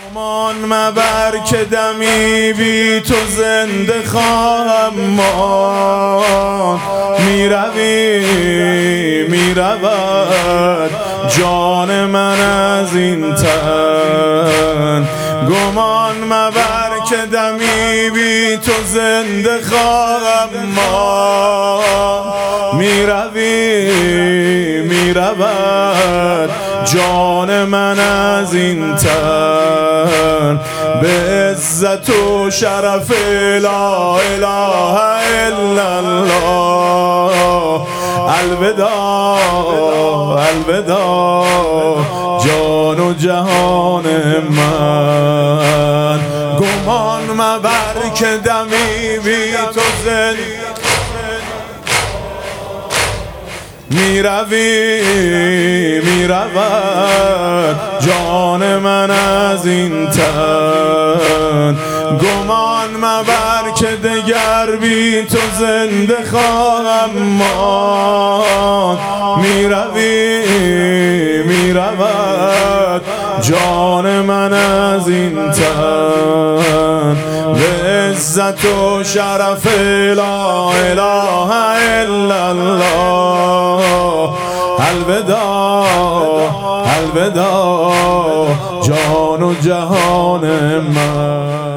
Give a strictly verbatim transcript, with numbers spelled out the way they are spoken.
گمان مبر که دمی بی تو زنده خواهم ماند. میروی میرود جان من از این تن. گمان مبر که دمی بی تو زنده خواهم ماند. میروی میرود جان من از این تن. به عزت و شرف لا اله الا الله. الوداع الوداع جان و جهان من. گمان مبر که دمی بی تو زنده میروی میرود جان من از این تن. گمان مبر که دگر بی تو زنده خواهم ماند. میروی میرود جان من از این تن. به عزت و شرف لا اله الا الله. الوداع الوداع جان و جهان من.